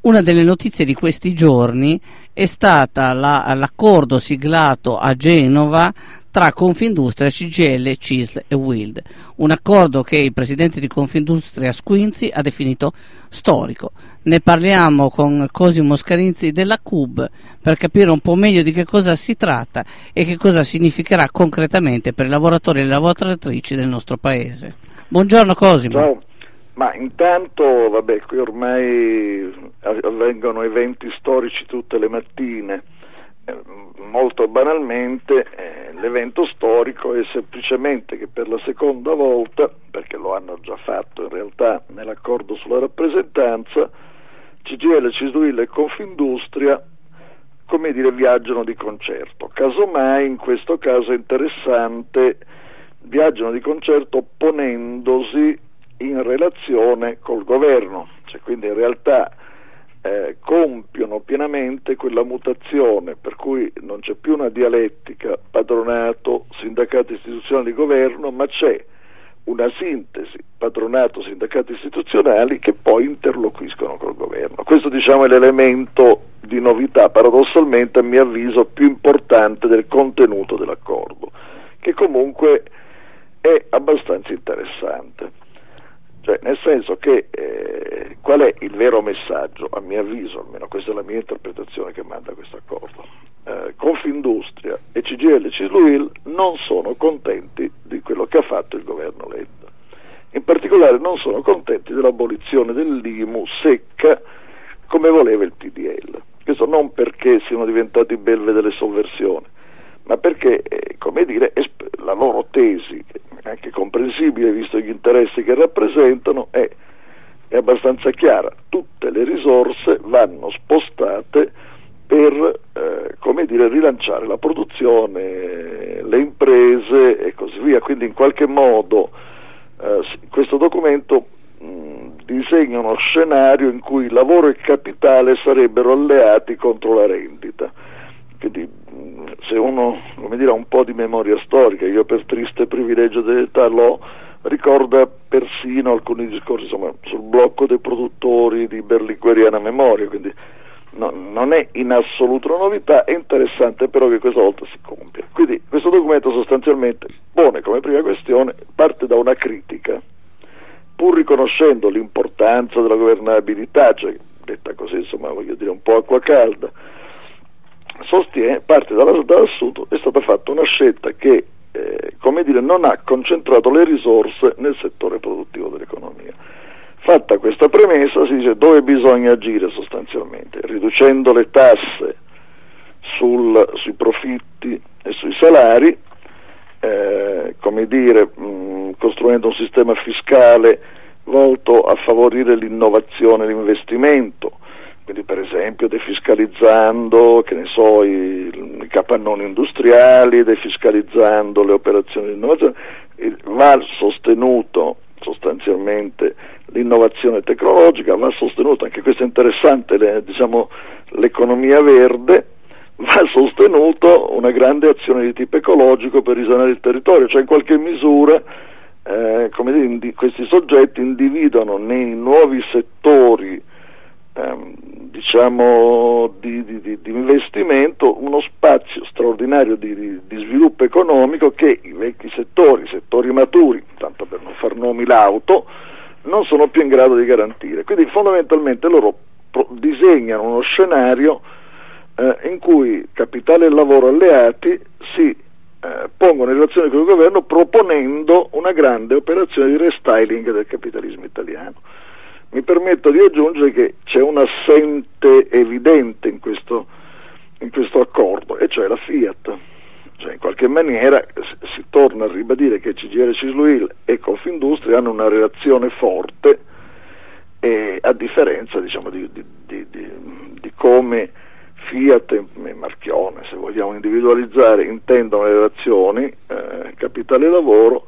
Una delle notizie di questi giorni è stata l'accordo siglato a Genova tra Confindustria, CGIL, CISL e UILD, un accordo che il presidente di Confindustria Squinzi ha definito storico. Ne parliamo con Cosimo Scarinzi della CUB per capire un po' meglio di che cosa si tratta e che cosa significherà concretamente per i lavoratori e le lavoratrici del nostro paese. Buongiorno Cosimo. Ciao. Ma intanto, qui ormai avvengono eventi storici tutte le mattine. Molto banalmente, l'evento storico è semplicemente che per la seconda volta, perché lo hanno già fatto in realtà nell'accordo sulla rappresentanza, CGIL, CISL e Confindustria, viaggiano di concerto. Casomai, in questo caso è interessante, viaggiano di concerto ponendosi in relazione col governo, quindi in realtà compiono pienamente quella mutazione per cui non c'è più una dialettica patronato, sindacato istituzionali, governo, ma c'è una sintesi patronato, sindacati istituzionali che poi interloquiscono col governo. Questo è l'elemento di novità, paradossalmente a mio avviso più importante del contenuto dell'accordo, che comunque è abbastanza interessante. Nel senso che qual è il vero messaggio, a mio avviso, almeno questa è la mia interpretazione che manda questo accordo. Confindustria e CGIL, CISL non sono contenti di quello che ha fatto il governo Letta. In particolare non sono contenti dell'abolizione dell'IMU secca come voleva il PDL. Questo non perché siano diventati belve delle sovversioni, ma perché, la loro tesi, anche comprensibile visto gli interessi che rappresentano, è abbastanza chiara. Tutte le risorse vanno spostate per rilanciare la produzione, le imprese e così via. Quindi in qualche modo questo documento disegna uno scenario in cui lavoro e capitale sarebbero alleati contro la rendita. Quindi se uno ha un po' di memoria storica, io per triste privilegio dell'età ricorda persino alcuni discorsi sul blocco dei produttori di berlingueriana memoria, quindi non è in assoluto una novità, è interessante però che questa volta si compie. Quindi questo documento sostanzialmente pone come prima questione, parte da una critica, pur riconoscendo l'importanza della governabilità, detta così un po' acqua calda, sostiene, parte dall'assunto, è stata fatta una scelta che non ha concentrato le risorse nel settore produttivo dell'economia. Fatta questa premessa si dice dove bisogna agire sostanzialmente, riducendo le tasse sui profitti e sui salari, costruendo un sistema fiscale volto a favorire l'innovazione e l'investimento, quindi per esempio defiscalizzando i capannoni industriali, defiscalizzando le operazioni di innovazione. Va sostenuto sostanzialmente l'innovazione tecnologica, va sostenuto, anche questo è interessante, l'economia verde, va sostenuto una grande azione di tipo ecologico per risanare il territorio, in qualche misura questi soggetti individuano nei nuovi settori di investimento uno spazio straordinario di sviluppo economico che i vecchi settori maturi, tanto per non far nomi l'auto, non sono più in grado di garantire. Quindi fondamentalmente loro disegnano uno scenario in cui capitale e lavoro alleati si pongono in relazione con il governo proponendo una grande operazione di restyling del capitalismo italiano. Mi permetto di aggiungere che c'è un assente evidente in questo accordo, e cioè la Fiat. In qualche maniera si torna a ribadire che CGIL, CISL e Confindustria hanno una relazione forte, e a differenza di come Fiat e Marchionne, se vogliamo individualizzare, intendono le relazioni capitale e lavoro,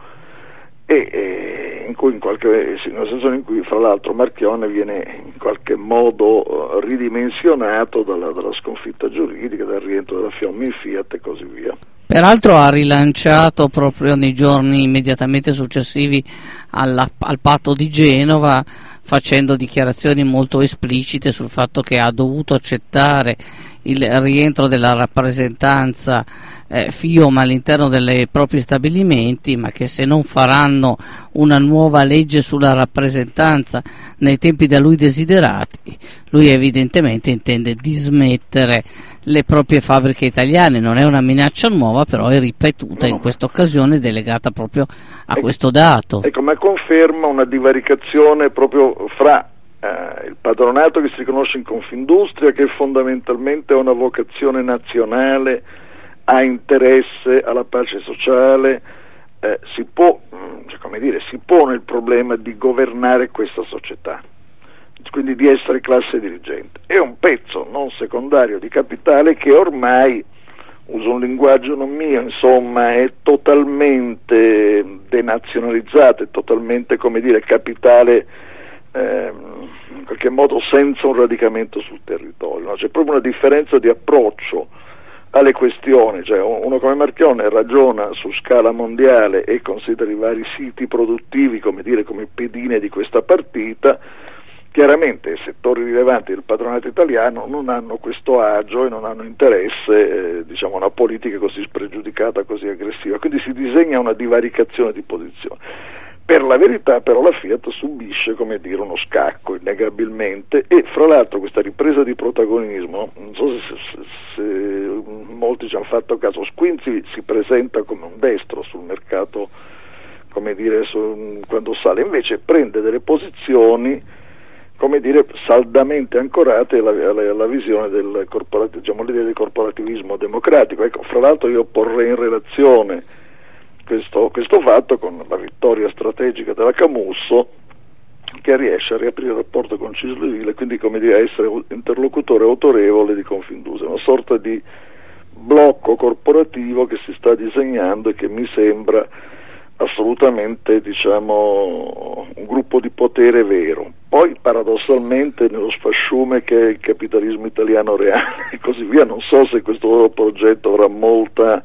e in una situazione in cui fra l'altro Marchionne viene in qualche modo ridimensionato dalla sconfitta giuridica, dal rientro della Fiamma in Fiat e così via. Peraltro ha rilanciato proprio nei giorni immediatamente successivi al patto di Genova, facendo dichiarazioni molto esplicite sul fatto che ha dovuto accettare il rientro della rappresentanza FIOM all'interno dei propri stabilimenti, ma che se non faranno una nuova legge sulla rappresentanza nei tempi da lui desiderati, lui evidentemente intende dismettere le proprie fabbriche italiane. Non è una minaccia nuova, però è ripetuta in questa occasione, delegata proprio a questo dato. Ecco, ma conferma una divaricazione proprio fra il patronato che si riconosce in Confindustria, che fondamentalmente ha una vocazione nazionale, ha interesse alla pace sociale, si pone il problema di governare questa società, quindi di essere classe dirigente. È un pezzo non secondario di capitale che ormai, uso un linguaggio non mio, insomma, è totalmente denazionalizzato, è totalmente, capitale in qualche modo senza un radicamento sul territorio, no? C'è proprio una differenza di approccio alle questioni, cioè uno come Marchionne ragiona su scala mondiale e considera i vari siti produttivi come pedine di questa partita. Chiaramente i settori rilevanti del patronato italiano non hanno questo agio e non hanno interesse a una politica così spregiudicata, così aggressiva, quindi si disegna una divaricazione di posizione. Per la verità però la Fiat subisce uno scacco innegabilmente, e fra l'altro questa ripresa di protagonismo, non so se molti ci hanno fatto caso, Squinzi si presenta come un destro sul mercato, quando sale, invece prende delle posizioni saldamente ancorate alla visione del l'idea del corporativismo democratico. Ecco, fra l'altro io porrei in relazione questo fatto con la vittoria strategica della Camusso, che riesce a riaprire il rapporto con Cisle e quindi a essere interlocutore autorevole di Confindustria, una sorta di blocco corporativo che si sta disegnando e che mi sembra assolutamente un gruppo di potere vero. Poi paradossalmente nello sfasciume che è il capitalismo italiano reale e così via, non so se questo loro progetto avrà molta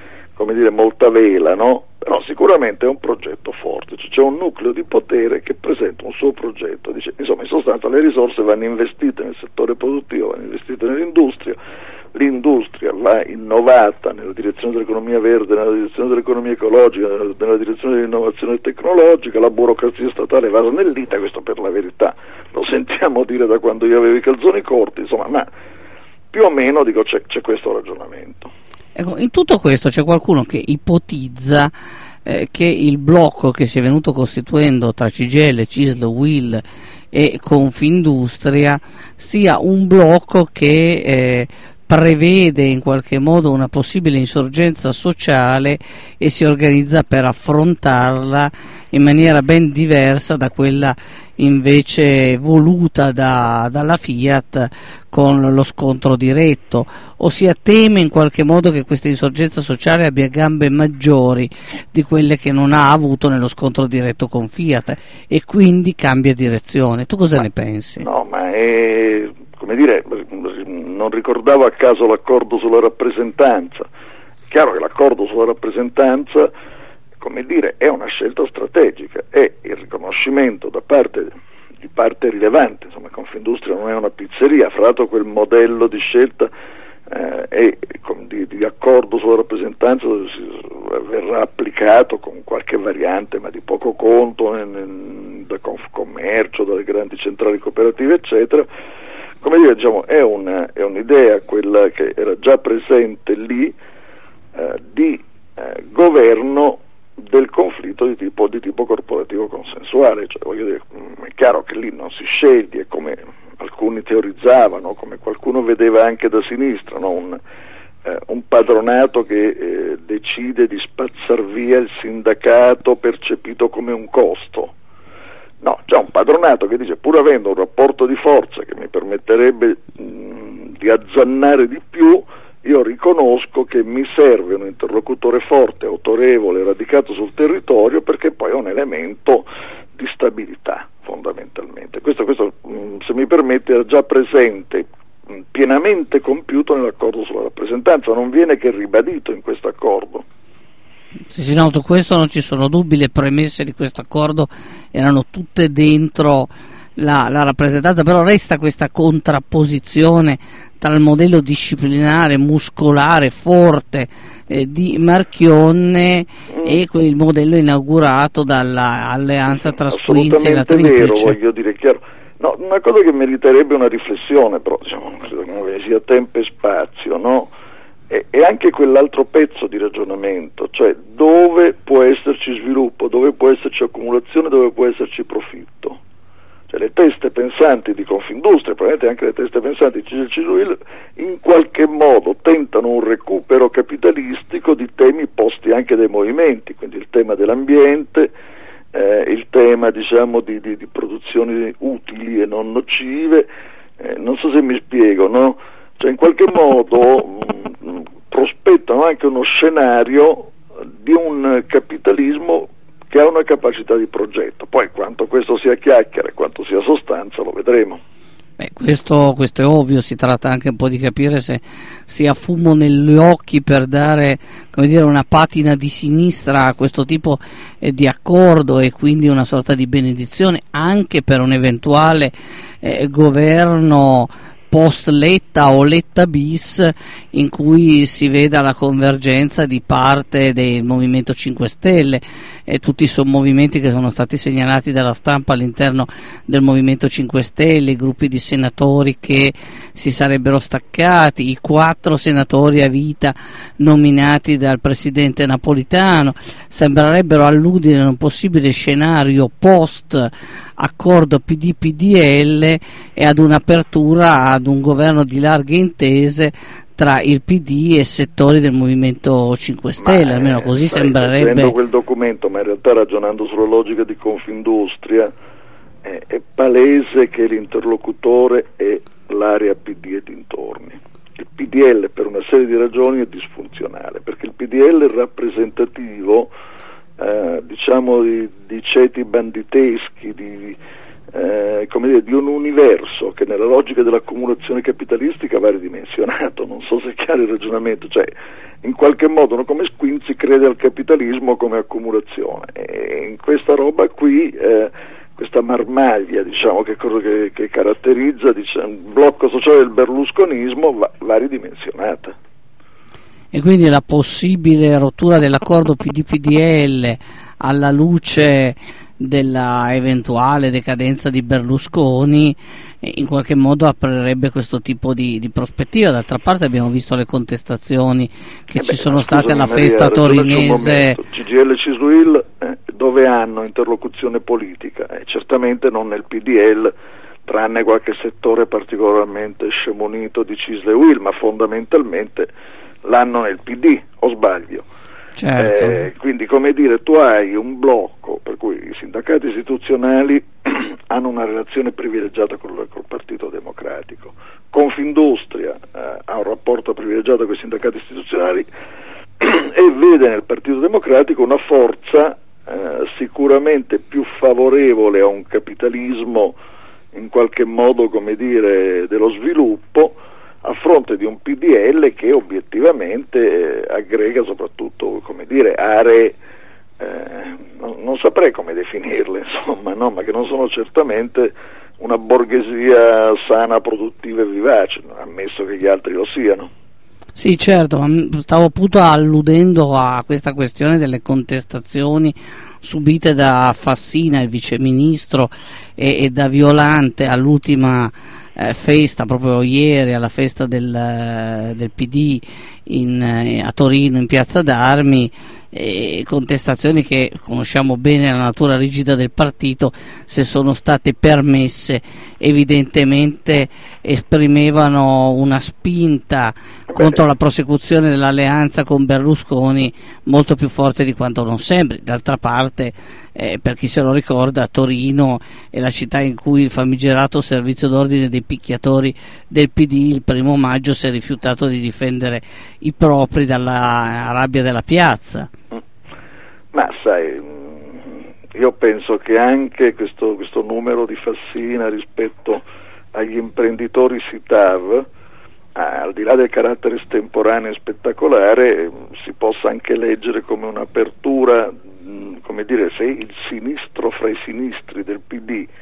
vela, no? Però sicuramente è un progetto forte, cioè c'è un nucleo di potere che presenta un suo progetto, insomma, in sostanza le risorse vanno investite nel settore produttivo, vanno investite nell'industria, l'industria va innovata nella direzione dell'economia verde, nella direzione dell'economia ecologica, nella direzione dell'innovazione tecnologica, la burocrazia statale va snellita, questo per la verità lo sentiamo dire da quando io avevo i calzoni corti, insomma, ma più o meno c'è questo ragionamento. Ecco, in tutto questo c'è qualcuno che ipotizza che il blocco che si è venuto costituendo tra CGIL, CISL, UIL e Confindustria sia un blocco che prevede in qualche modo una possibile insorgenza sociale e si organizza per affrontarla in maniera ben diversa da quella invece voluta dalla Fiat con lo scontro diretto, ossia teme in qualche modo che questa insorgenza sociale abbia gambe maggiori di quelle che non ha avuto nello scontro diretto con Fiat e quindi cambia direzione. Tu cosa ne pensi? No, ma è non ricordavo a caso l'accordo sulla rappresentanza. È chiaro che l'accordo sulla rappresentanza, è una scelta strategica, è il riconoscimento da parte di parte rilevante, insomma Confindustria non è una pizzeria, fra l'altro quel modello di scelta di accordo sulla rappresentanza verrà applicato con qualche variante, ma di poco conto, da Confcommercio, dalle grandi centrali cooperative, eccetera. È un'idea, quella che era già presente lì, di governo del conflitto di tipo corporativo consensuale, è chiaro che lì non si sceglie, come alcuni teorizzavano, come qualcuno vedeva anche da sinistra, no? Un patronato che decide di spazzar via il sindacato percepito come un costo. No, c'è un patronato che dice, pur avendo un rapporto di forza che mi permetterebbe di azzannare di più, io riconosco che mi serve un interlocutore forte, autorevole, radicato sul territorio, perché poi è un elemento di stabilità fondamentalmente. Questo se mi permette, era già presente, pienamente compiuto nell'accordo sulla rappresentanza, non viene che ribadito in questo accordo. Sì, no, su questo non ci sono dubbi, le premesse di questo accordo erano tutte dentro la rappresentanza, però resta questa contrapposizione tra il modello disciplinare, muscolare, forte di Marchionne e il modello inaugurato dall'alleanza tra Squinzi e la Triplice. Vero, voglio dire, chiaro. No, una cosa che meriterebbe una riflessione, però diciamo, credo che non ve ne sia tempo e spazio, no? E anche quell'altro pezzo di ragionamento, cioè dove può esserci sviluppo, dove può esserci accumulazione, dove può esserci profitto. Cioè le teste pensanti di Confindustria, probabilmente anche le teste pensanti di CISL in qualche modo tentano un recupero capitalistico di temi posti anche dai movimenti, quindi il tema dell'ambiente, il tema diciamo di produzioni utili e non nocive, non so se mi spiego, no? Cioè in qualche modo prospettano anche uno scenario di un capitalismo che ha una capacità di progetto. Poi quanto questo sia chiacchiere, quanto sia sostanza, lo vedremo. Questo è ovvio, si tratta anche un po' di capire se sia fumo negli occhi per dare, come dire, una patina di sinistra a questo tipo di accordo e quindi una sorta di benedizione anche per un eventuale governo post Letta o Letta bis, in cui si veda la convergenza di parte del Movimento 5 Stelle e tutti i sommovimenti che sono stati segnalati dalla stampa all'interno del Movimento 5 Stelle, i gruppi di senatori che si sarebbero staccati, i 4 senatori a vita nominati dal presidente Napolitano, sembrerebbero alludere a un possibile scenario post accordo PD-PDL e ad un'apertura ad un governo di larghe intese tra il PD e settori del Movimento 5 Stelle, almeno così sembrerebbe. Leggendo quel documento, ma in realtà ragionando sulla logica di Confindustria, è palese che l'interlocutore è l'area PD e dintorni. Il PDL per una serie di ragioni è disfunzionale, perché il PDL è rappresentativo diciamo di ceti banditeschi, come dire, di un universo che nella logica dell'accumulazione capitalistica va ridimensionato. Non so se è chiaro il ragionamento, cioè in qualche modo uno come Squinzi crede al capitalismo come accumulazione, e in questa roba qui questa marmaglia, diciamo, che caratterizza il blocco sociale del berlusconismo va ridimensionata. E quindi la possibile rottura dell'accordo PD-PDL alla luce della eventuale decadenza di Berlusconi in qualche modo aprirebbe questo tipo di prospettiva. D'altra parte abbiamo visto le contestazioni che ci sono state alla festa torinese. CGIL e CISL dove hanno interlocuzione politica? Certamente non nel PDL, tranne qualche settore particolarmente scemonito di CISL e UIL, ma fondamentalmente l'hanno nel PD, o sbaglio? Certo. Quindi, come dire, tu hai un blocco per cui i sindacati istituzionali hanno una relazione privilegiata col Partito Democratico, Confindustria ha un rapporto privilegiato con i sindacati istituzionali e vede nel Partito Democratico una forza sicuramente più favorevole a un capitalismo in qualche modo, come dire, dello sviluppo, a fronte di un PDL che obiettivamente aggrega soprattutto, come dire, aree, non saprei come definirle, insomma, no? Ma che non sono certamente una borghesia sana, produttiva e vivace, ammesso che gli altri lo siano. Sì, certo, ma stavo appunto alludendo a questa questione delle contestazioni subite da Fassina, il viceministro, e da Violante all'ultima festa, proprio ieri, alla festa del PD a Torino, in Piazza d'Armi, contestazioni che conosciamo bene la natura rigida del partito, se sono state permesse evidentemente esprimevano una spinta contro la prosecuzione dell'alleanza con Berlusconi molto più forte di quanto non sembri. D'altra parte, per chi se lo ricorda, Torino è la città in cui il famigerato servizio d'ordine dei picchiatori del PD il 1° maggio si è rifiutato di difendere i propri dalla rabbia della piazza. Ma sai, io penso che anche questo numero di Fassina rispetto agli imprenditori SITAV, al di là del carattere estemporaneo e spettacolare, si possa anche leggere come un'apertura, come dire, se il sinistro fra i sinistri del PD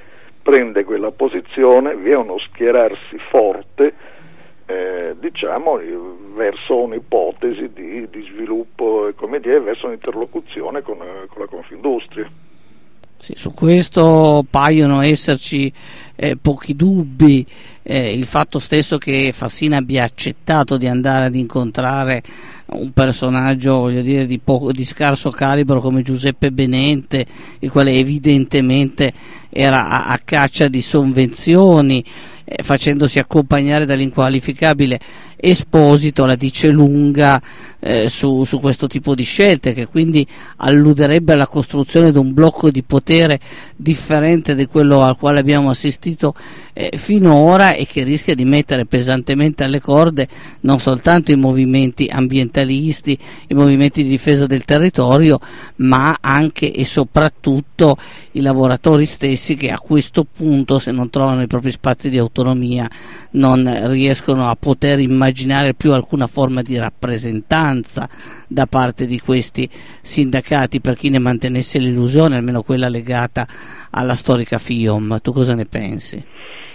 prende quella posizione, vi è uno schierarsi forte, diciamo, verso un'ipotesi di sviluppo, come dire, verso un'interlocuzione con la Confindustria. Sì, su questo paiono esserci pochi dubbi. Il fatto stesso che Fassina abbia accettato di andare ad incontrare un personaggio, voglio dire, di scarso calibro come Giuseppe Benente, il quale evidentemente era a caccia di sovvenzioni, facendosi accompagnare dall'inqualificabile Esposito, la dice lunga su questo tipo di scelte, che quindi alluderebbe alla costruzione di un blocco di potere differente di quello al quale abbiamo assistito finora, e che rischia di mettere pesantemente alle corde non soltanto i movimenti ambientalisti, i movimenti di difesa del territorio, ma anche e soprattutto i lavoratori stessi, che a questo punto, se non trovano i propri spazi di autonomia, non riescono a poter immaginare più alcuna forma di rappresentanza da parte di questi sindacati, per chi ne mantenesse l'illusione, almeno quella legata alla storica FIOM. Tu cosa ne pensi?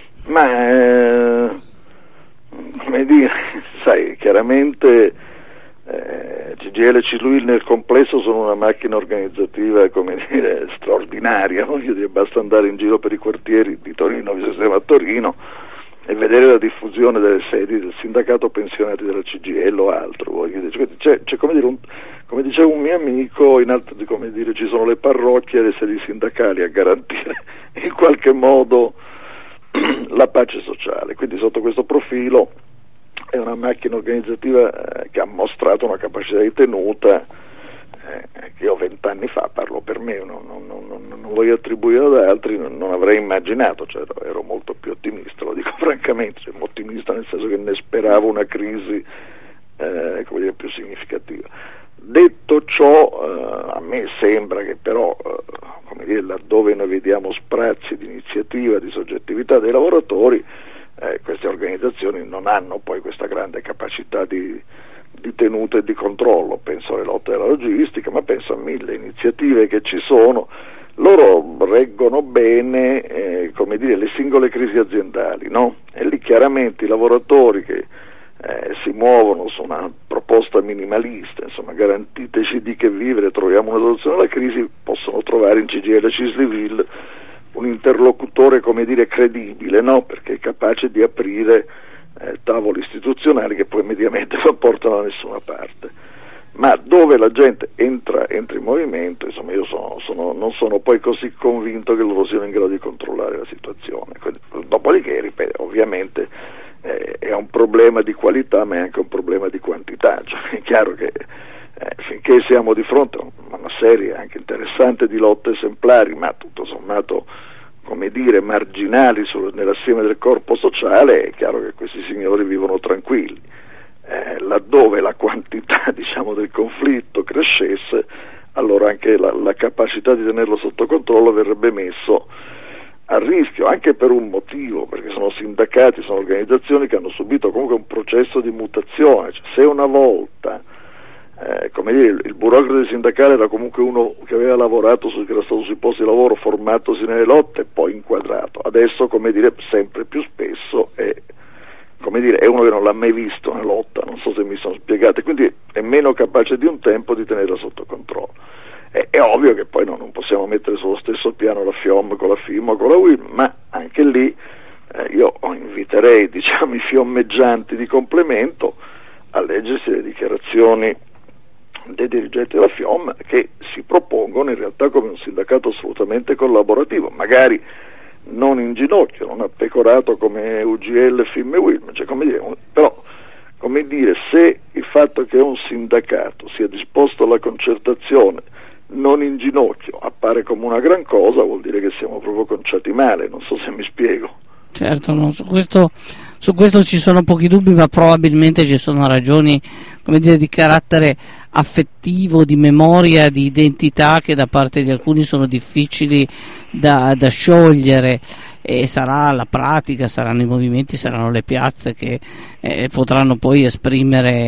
Ma come dire, sai, chiaramente CGIL e CISL nel complesso sono una macchina organizzativa, come dire, straordinaria, voglio dire, basta andare in giro per i quartieri di Torino, di sistema a Torino, e vedere la diffusione delle sedi del sindacato pensionati della CGIL o altro, voglio dire, c'è come dire, come diceva un mio amico, come dire, ci sono le parrocchie e le sedi sindacali a garantire in qualche modo la pace sociale. Quindi sotto questo profilo è una macchina organizzativa che ha mostrato una capacità di tenuta che io 20 anni fa, parlo per me, non voglio attribuire ad altri, non avrei immaginato, cioè ero molto più ottimista, lo dico francamente, cioè, ottimista nel senso che ne speravo una crisi come dire, più significativa. Detto ciò, a me sembra che però, come dire, laddove noi vediamo sprazzi di iniziativa, di soggettività dei lavoratori, queste organizzazioni non hanno poi questa grande capacità di tenuta e di controllo. Penso alle lotte della logistica, ma penso a mille iniziative che ci sono. Loro reggono bene, come dire, le singole crisi aziendali, no? E lì chiaramente i lavoratori che si muovono su una proposta minimalista, insomma, garantiteci di che vivere, troviamo una soluzione alla crisi, possono trovare in CGIL CISL un interlocutore, come dire, credibile, no? Perché è capace di aprire tavoli istituzionali che poi mediamente non portano da nessuna parte. Ma dove la gente entra in movimento, insomma, io non sono poi così convinto che loro siano in grado di controllare la situazione. Dopodiché, ripeto, ovviamente è un problema di qualità, ma è anche un problema di quantità. Cioè, è chiaro che finché siamo di fronte a una serie anche interessante di lotte esemplari, ma tutto sommato, come dire, marginali nell'assieme del corpo sociale, è chiaro che questi signori vivono tranquilli. Laddove la quantità, diciamo, del conflitto crescesse, allora anche la capacità di tenerlo sotto controllo verrebbe messo a rischio, anche per un motivo, perché sono sindacati, sono organizzazioni che hanno subito comunque un processo di mutazione. Cioè, se una volta come dire, il burocrate sindacale era comunque uno che aveva lavorato che era stato sui posti di lavoro, formatosi nelle lotte e poi inquadrato, adesso, come dire, sempre più spesso come dire, è uno che non l'ha mai visto una lotta, non so se mi sono spiegato, quindi è meno capace di un tempo di tenerla sotto controllo. È ovvio che poi non possiamo mettere sullo stesso piano la FIOM con la FIM o con la UIL, ma anche lì io inviterei, diciamo, i fiommeggianti di complemento a leggersi le dichiarazioni dei dirigenti della FIOM, che si propongono in realtà come un sindacato assolutamente collaborativo, magari non in ginocchio, non appecorato come UGL, FIM e UIL, cioè, come dire, però, come dire, se il fatto che un sindacato sia disposto alla concertazione non in ginocchio appare come una gran cosa, vuol dire che siamo proprio conciati male, non so se mi spiego. Certo, no, su questo ci sono pochi dubbi, ma probabilmente ci sono ragioni, come dire, di carattere affettivo, di memoria, di identità, che da parte di alcuni sono difficili da sciogliere, e sarà la pratica, saranno i movimenti, saranno le piazze che potranno poi esprimere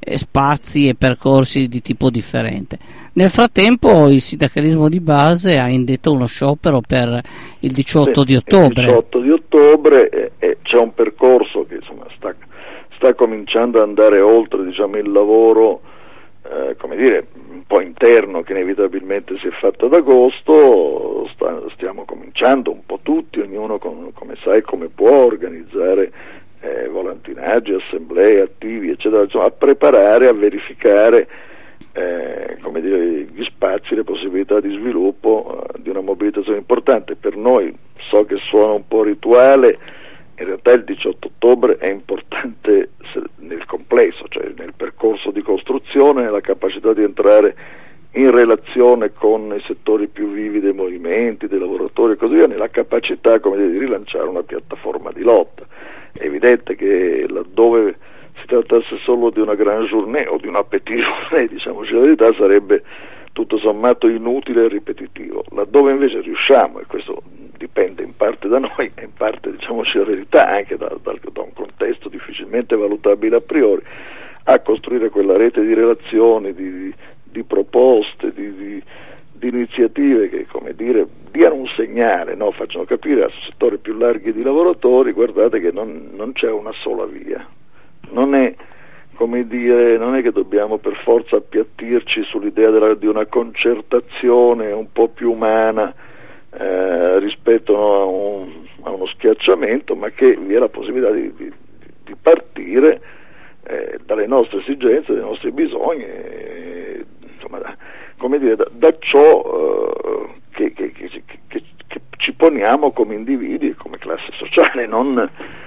spazi e percorsi di tipo differente. Nel frattempo il sindacalismo di base ha indetto uno sciopero per il 18 di ottobre. Il 18 di ottobre c'è un percorso che insomma sta cominciando ad andare oltre, diciamo, il lavoro come dire, un po' interno che inevitabilmente si è fatto ad agosto. Stiamo cominciando un po' tutti, ognuno come sa e come può, organizzare volantinaggi, assemblee, attivi, eccetera, insomma, a preparare, a verificare come dire, gli spazi, le possibilità di sviluppo di una mobilitazione importante. Per noi, so che suona un po' rituale, in realtà il 18 ottobre è importante nel complesso, cioè nel percorso di costruzione, nella capacità di entrare in relazione con i settori più vivi dei movimenti, dei lavoratori e così via, nella capacità, come dire, di rilanciare una piattaforma di lotta. È evidente che laddove si trattasse solo di una grande journée o di una petite journée, diciamoci la verità, sarebbe tutto sommato inutile e ripetitivo. Laddove invece riusciamo, e questo dipende in parte da noi e in parte, diciamoci la verità, anche da un contesto difficilmente valutabile a priori, a costruire quella rete di relazioni, di proposte, di iniziative che, come dire, diano un segnale, no? Facciano capire a settori più larghi di lavoratori: guardate che non c'è una sola via, non è, come dire, non è che dobbiamo per forza appiattirci sull'idea di una concertazione un po' più umana rispetto a uno schiacciamento, ma che vi è la possibilità di partire dalle nostre esigenze, dai nostri bisogni, insomma, come dire, da ciò che ci poniamo come individui e come classe sociale, non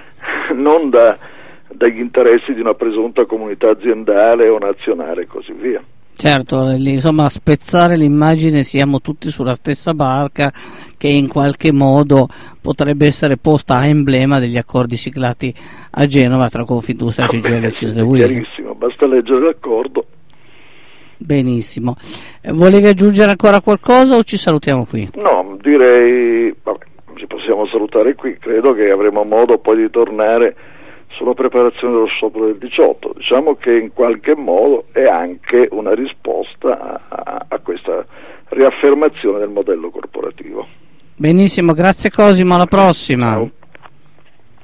dagli interessi di una presunta comunità aziendale o nazionale e così via. Certo, insomma, spezzare l'immagine siamo tutti sulla stessa barca, che in qualche modo potrebbe essere posta a emblema degli accordi siglati a Genova tra Confindustria, CGIL e CISL e UIL. Chiarissimo, basta leggere l'accordo. Benissimo. Volevi aggiungere ancora qualcosa o ci salutiamo qui? No, direi, ci possiamo salutare qui. Credo che avremo modo poi di tornare sulla preparazione dello sciopero del 18. Diciamo che in qualche modo è anche una risposta a questa riaffermazione del modello corporativo. Benissimo, grazie Cosimo, alla prossima. Ciao.